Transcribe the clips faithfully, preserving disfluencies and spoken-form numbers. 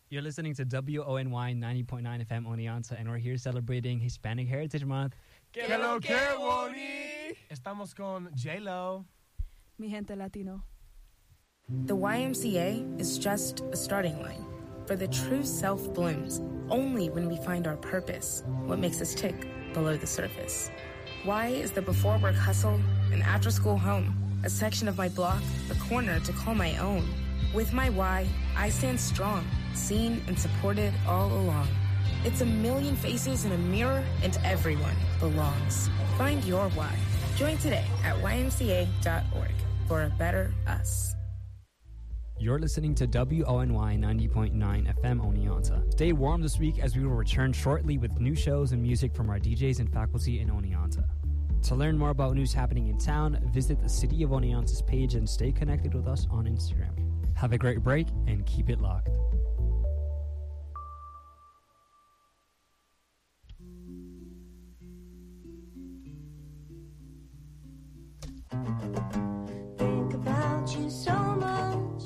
You're listening to W O N Y ninety point nine F M Oneonta, and we're here celebrating Hispanic Heritage Month. ¿Qué lo que, Woni? Estamos con J-Lo. Mi gente latino. The Y M C A is just a starting line, for the true self blooms only when we find our purpose, what makes us tick below the surface. Y is the before work hustle, an after school home, a section of my block, a corner to call my own. With my Y, I stand strong, seen and supported all along. It's a million faces in a mirror, and everyone belongs. Find your Y. Join today at Y M C A dot org for a better us. You're listening to W O N Y ninety point nine F M Oneonta. Stay warm this week as we will return shortly with new shows and music from our D Js and faculty in Oneonta. To learn more about news happening in town, visit the City of Oneonta's page and stay connected with us on Instagram. Have a great break and keep it locked. Think about you so much.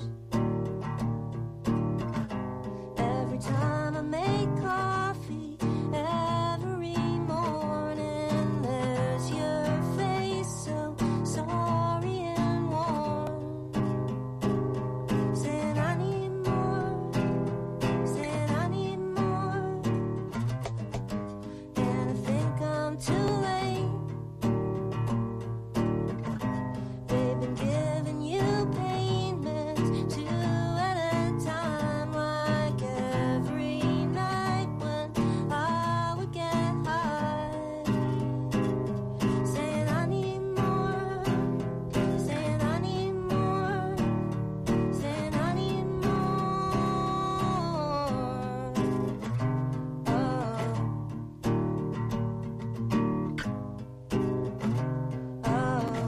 Every time I make coffee, every morning, there's your face, so sorry and warm. Saying I need more, saying I need more. And I think I'm too late. They've been giving you payments two at a time, like every night when I would get high. Saying I need more, saying I need more, saying I need more. Oh, oh.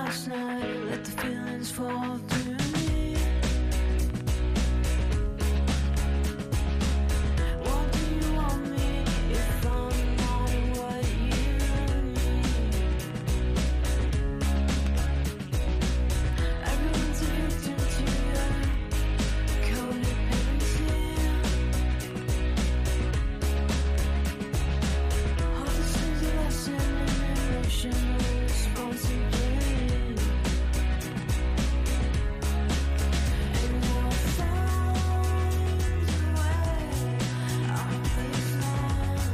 last night. Let the feelings fall through me. What do you want me if I'm not what you need? Everyone's a victim to your codependency. All this is a lesson in emotional responsibility. And I'll find a way out of this mess.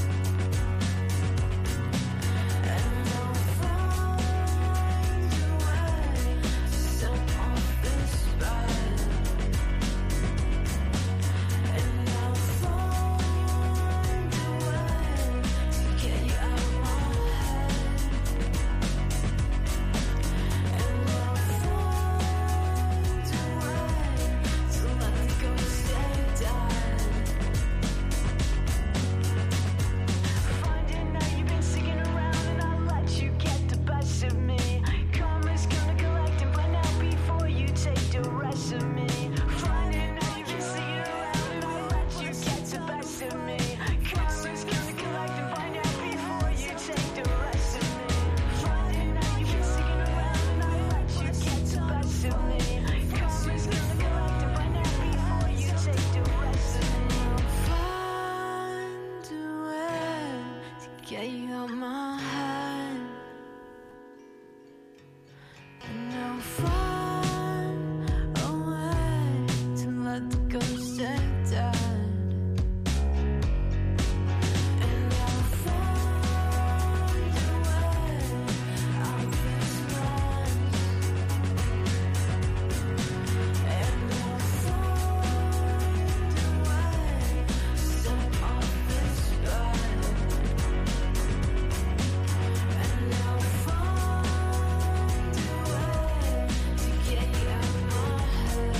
And I'll find a way to step off this ride. And I'll find a way to get you out of my head. And I'll find a way to let the ghost stay dead. Finding out you've been sticking around and I'll let you get the best of me. Karma's gonna collect and find out before you take the rest of me. Finding out you've been sticking around and I'll let you get the best of me. Karma's gonna collect and find out before you take the rest of me. Finding out you've been sticking around and I'll let you get the best of me. Karma's gonna collect and find out before you take the rest of me. Find a way to get you out my head. And I'll find a way to let the ghost stay dead. And I'll find a way out of this mess. And I'll find a way to step off this ride. And I'll find a way to get you out of my head.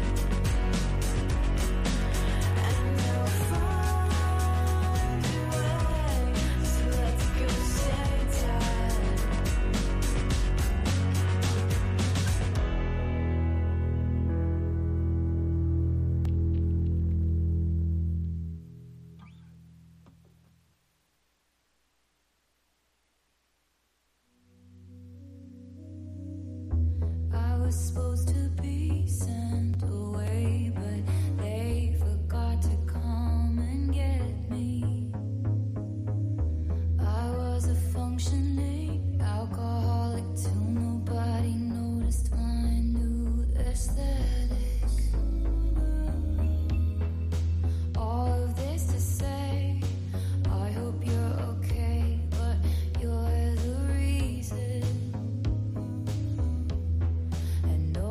And I'll find a way to let the ghost stay dead. I was supposed to be sent away, but they forgot to come and get me. I was a functioning alcoholic till nobody noticed my new aesthetic. All of this to say, I hope you're okay, but you're the reason. And no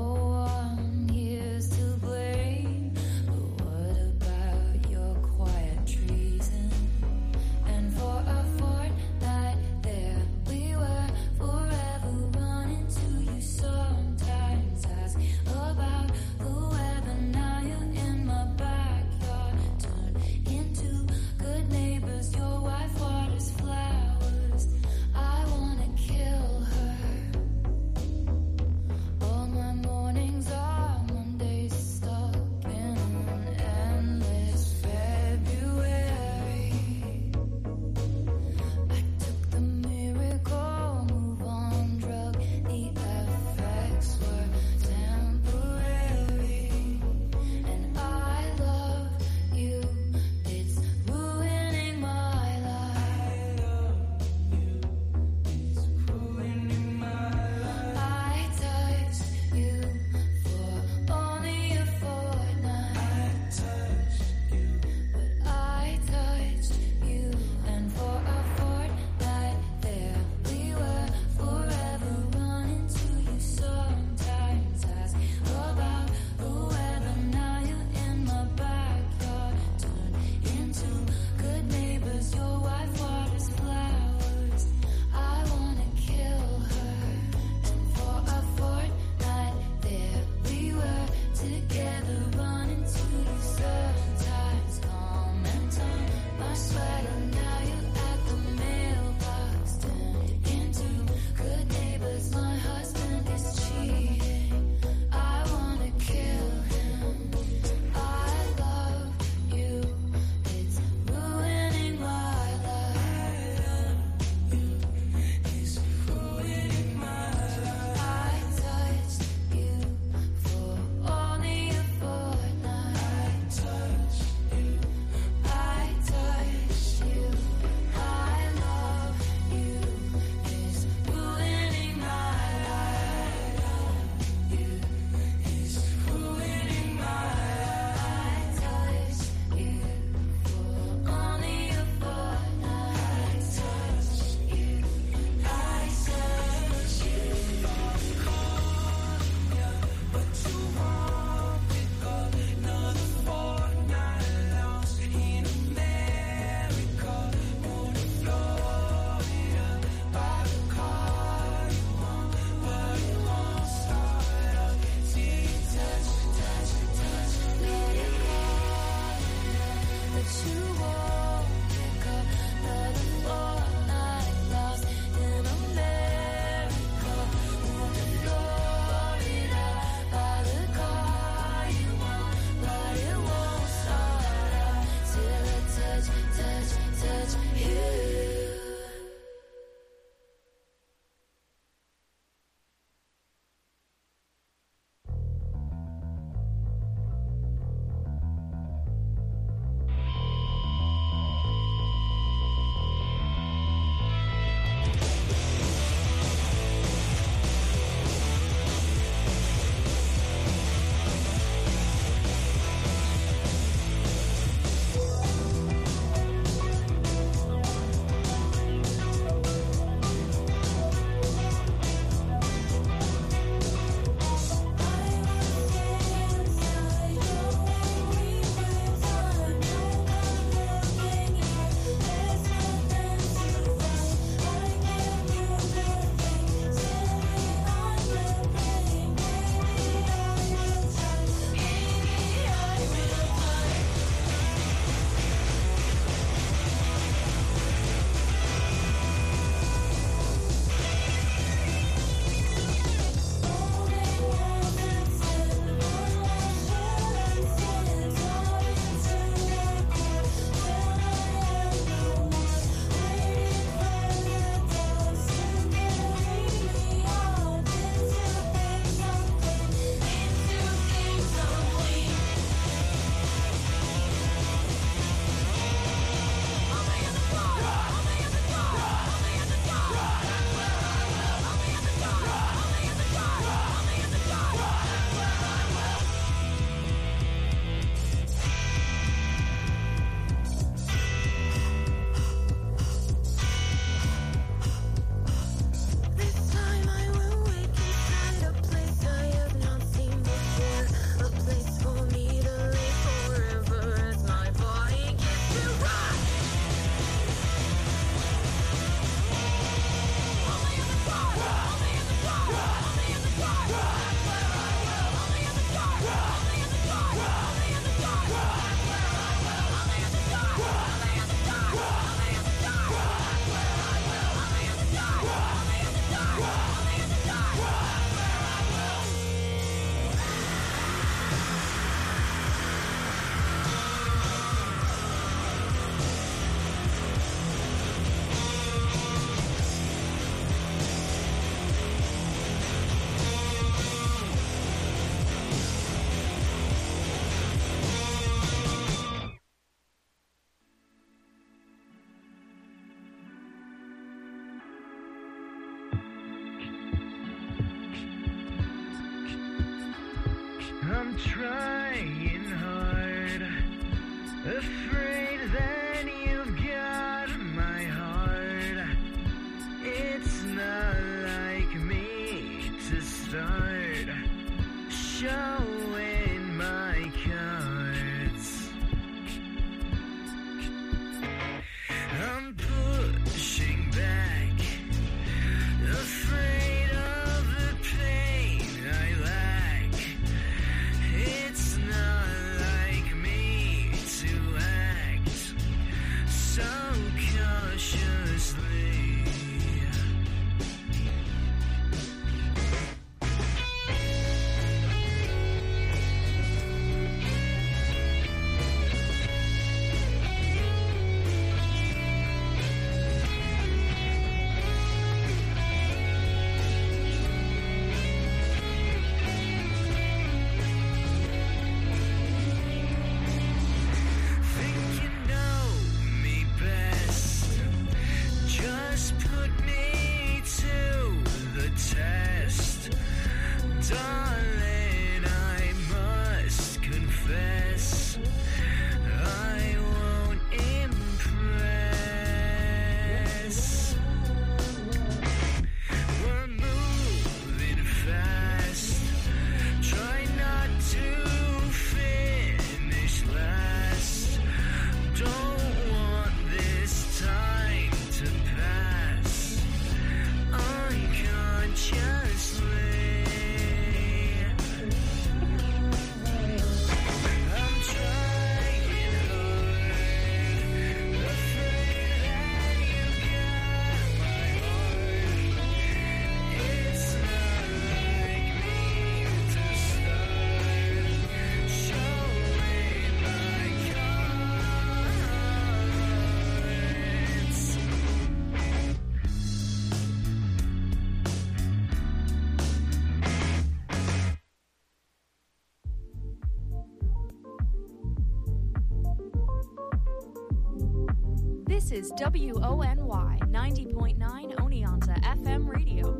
I'm trying hard, afraid that you've got my heart. It's not like me to start showing my cards. I'm pushing back, afraid of the pain I lack. It's not like me to act so cautiously. This is W O N Y ninety point nine Oneonta F M radio.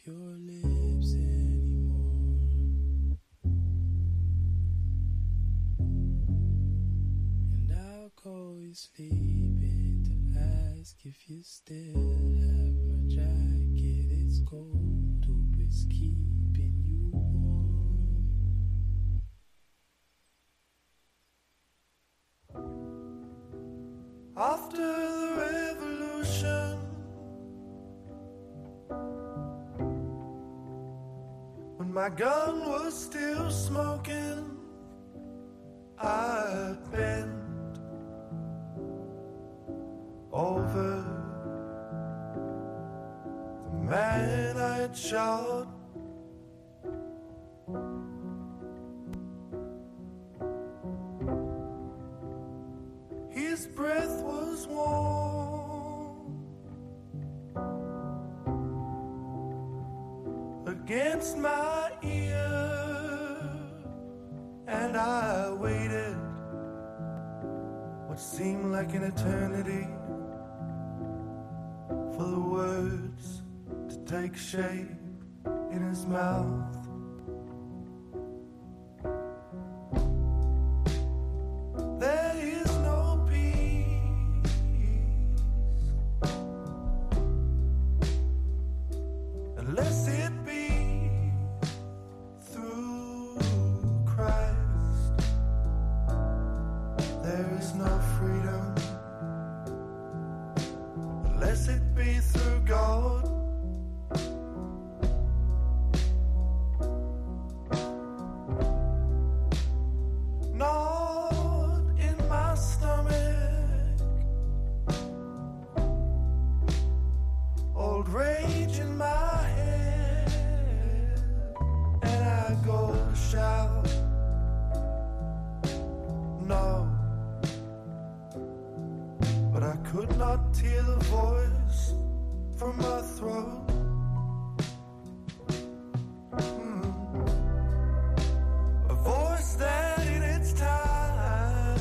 your lips anymore. And I'll call you sleeping to ask if you still have my jacket. It's cold, hope it's keeping you warm. After the revolution, when my gun was still smoking, I bent over the man I'd shot. His breath was warm against my ear, and I waited what seemed like an eternity for the words to take shape in his mouth. There is no peace unless it be through Christ. There is no freedom unless it be through God. Not in my stomach, old rage in my head, and I go to shout. No, but I could not tear the voice from my throat. Hmm. A voice that in its time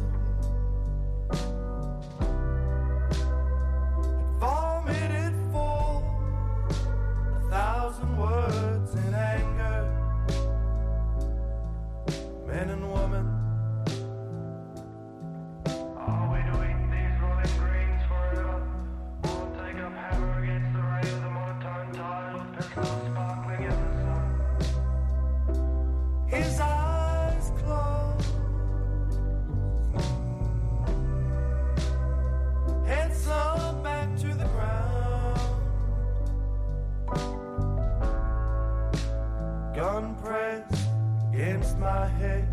had vomited forth a thousand words in anger. Men and women, are we to eat these rolling greens forever? Or take up hammer against the ray of the monotone tide with pistols sparkling in the sun? his eyes closed, head sunk back to the ground, gun pressed against my head,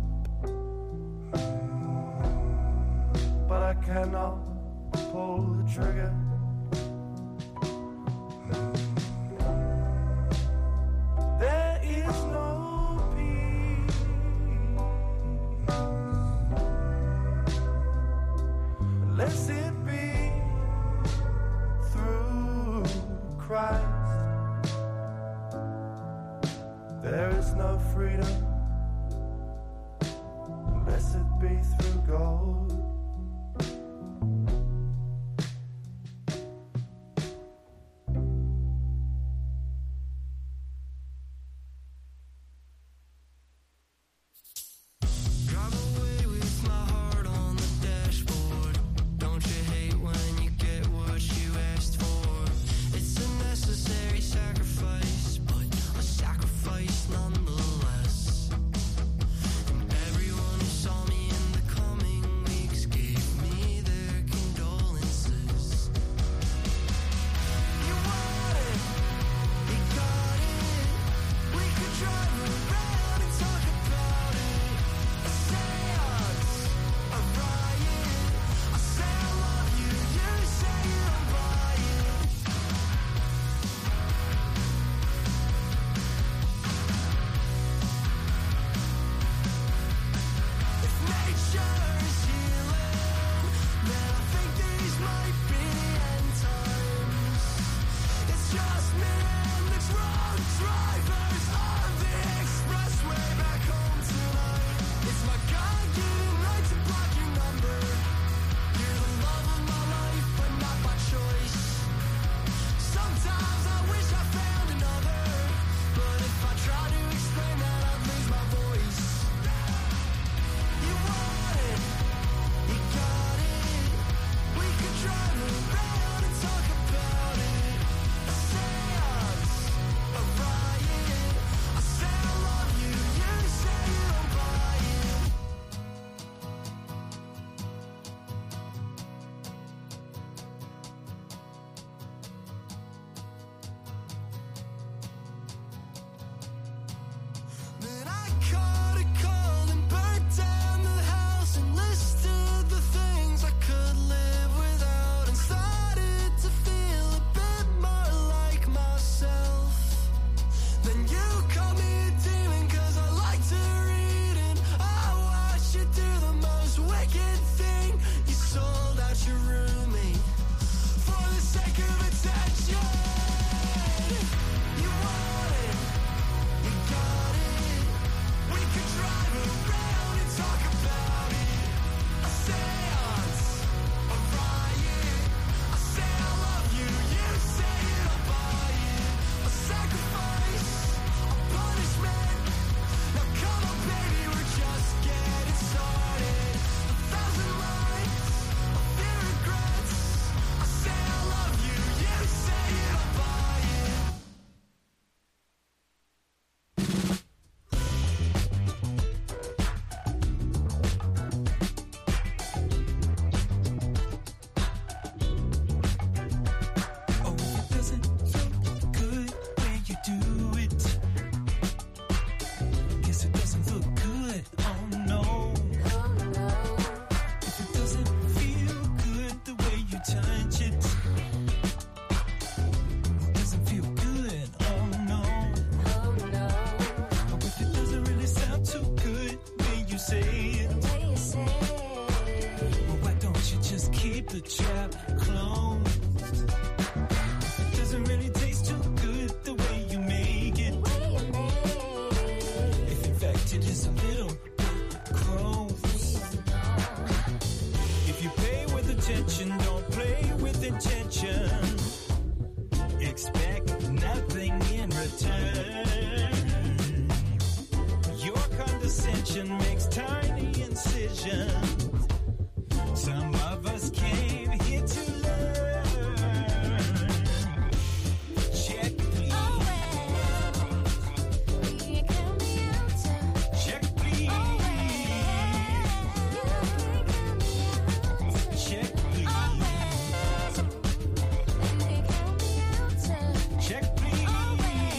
but I cannot pull the trigger. There is no peace unless it be through Christ. There is no freedom unless it be through God. Drive away with my heart on the dashboard. Don't you hate when you get what you asked for? It's a necessary sacrifice, but a sacrifice nonetheless. And everyone who saw me in the coming week sensation. Some of us came here to learn. Check, please. Oh, well, you count me out. Check, please. Oh, well, you count me out. Check, please. Oh, well, you count me out. Check, please. Oh,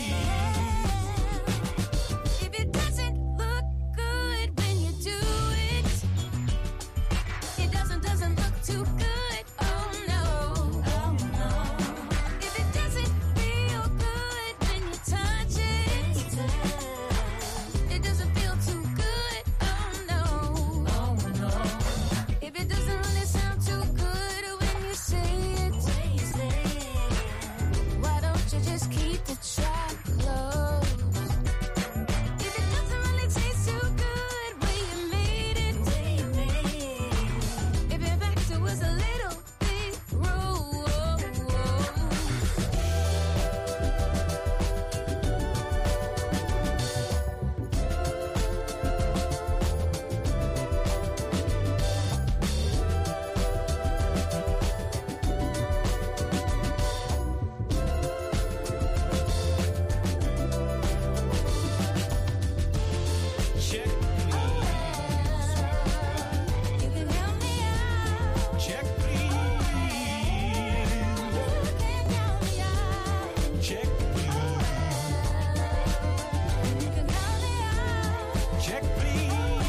well, if it doesn't look good when you do it, it doesn't doesn't look too good. Oh no, oh no. If it doesn't feel good when you touch it, it doesn't feel too good. Oh no, oh no. If it doesn't really sound too good when you say it, why don't you just keep the trap closed? If it doesn't really taste too good when you made it, if your back to was a little bit rude, Check, you can help me out. check, please. You can help me out. Check, please. You can help me out. Check, please.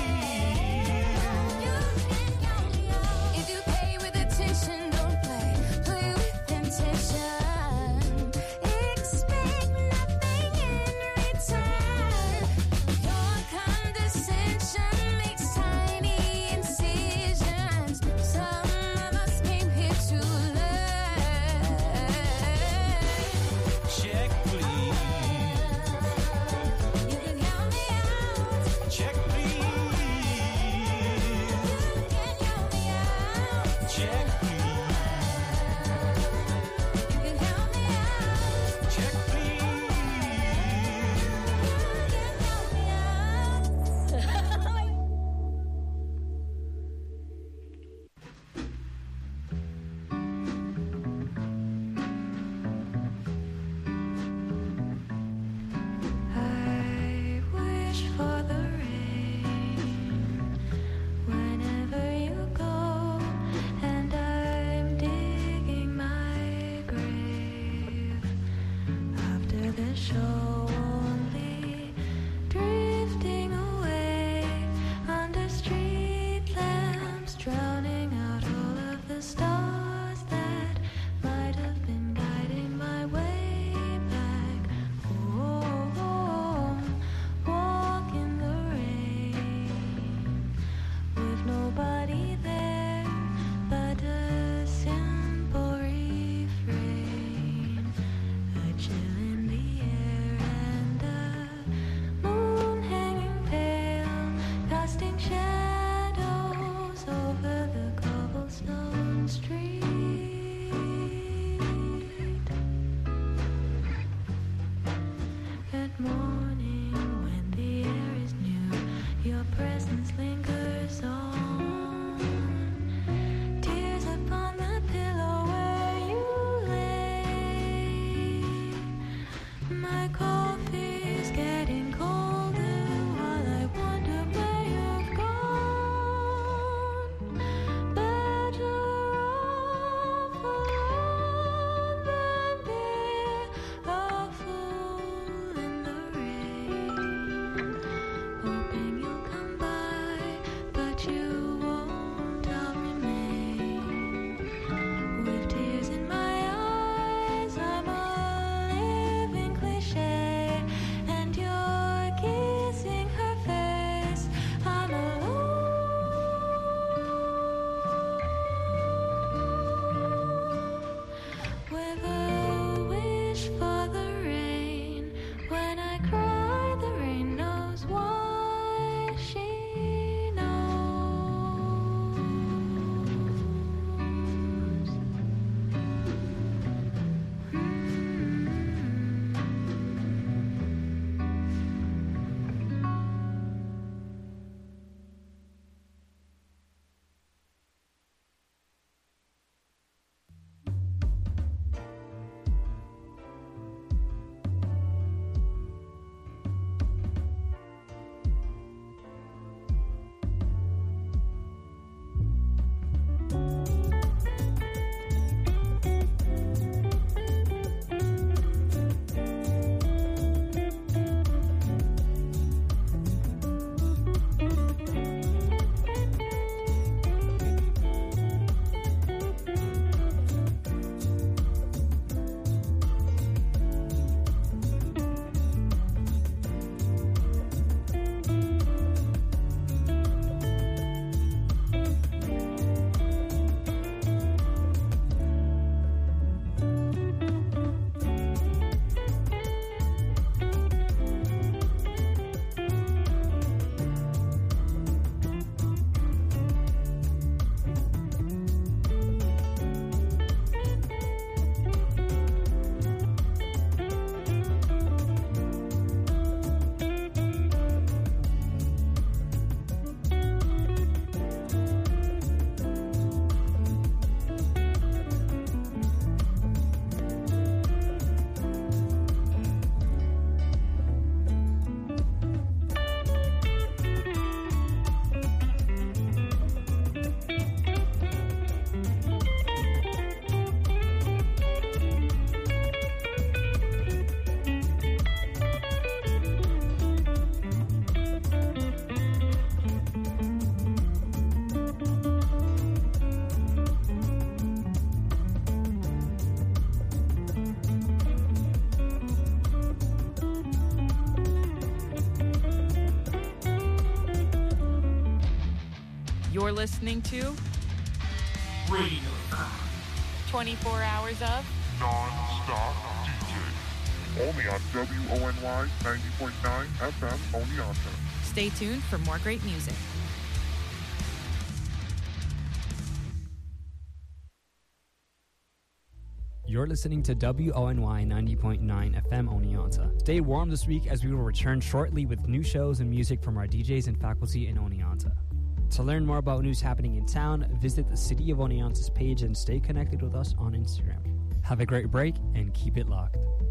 If you pay with attention, don't play, play with intention. Expect nothing in return. Your condescension makes tiny incisions. Some of us came here to learn. Check, please. You can help me out. Check, please. You can help me out. Check, please. You can help me out. Check, please. You can help me out. I wish for the rain whenever you go, and I'm digging my grave after the show, only drifting away under street lamps, drowning out all of the stars that might have been guiding my way back home. Walk in the rain with nobody there but a simple refrain, a chill in the air and a moon hanging pale, casting shadows over the cobblestone street. At morning, when the air is new, your presence lingers on. Tears upon the pillow where you lay. My coffee's getting colder while I wonder where you've gone. Better off alone than bear a fool in the rain. Hoping you'll come by, but you won't. I'll remain with tears in my eyes. I'm a living cliche, You're listening to Radio. twenty-four hours of Non-stop D J. Only on W O N Y ninety point nine F M Oneonta. Stay tuned for more great music. You're listening to W O N Y ninety point nine F M Oneonta. Stay warm this week as we will return shortly with new shows and music from our D Js and faculty in Oneonta. To learn more about news happening in town, visit the City of Oneonta's page and stay connected with us on Instagram. Have a great break and keep it locked.